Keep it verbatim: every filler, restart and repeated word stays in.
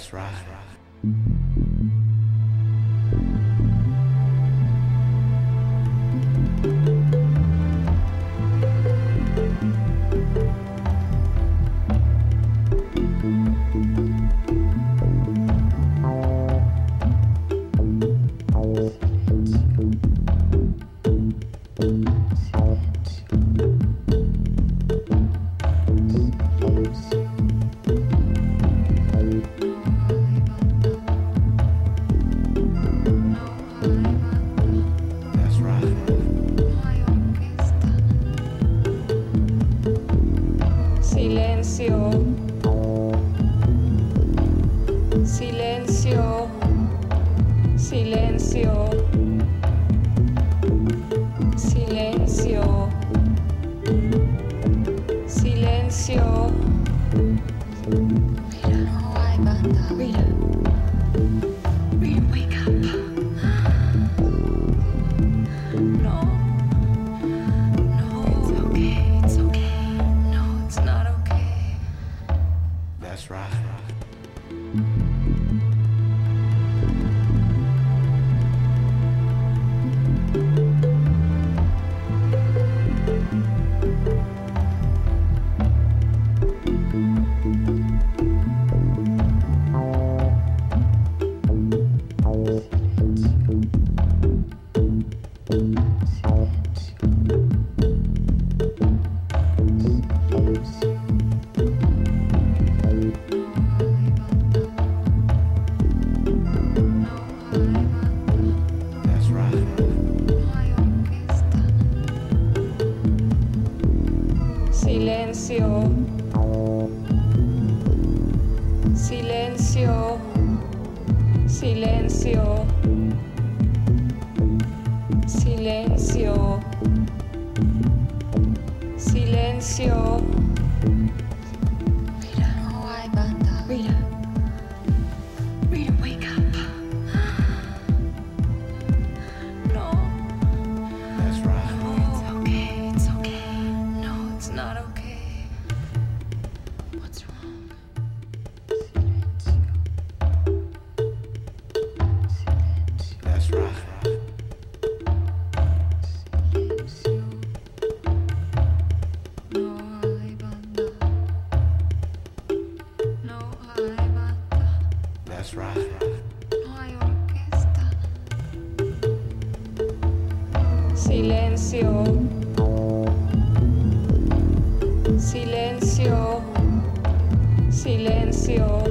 That's right. Silencio, silencio, silencio, silencio, silencio. Mira, no hay banda. Mira, mira, wake up. No, no, it's okay, it's okay. No, it's not okay. That's right. Silencio, silencio, silencio, silencio, silencio. Mira, no hay banda. Mira, mira, wake up. No, That's right. no, it's okay, it's okay. No, it's not okay. What's wrong? That's right. No hay banda. No hay banda. That's right. No hay orquesta. Silencio. Silencio. Silencio.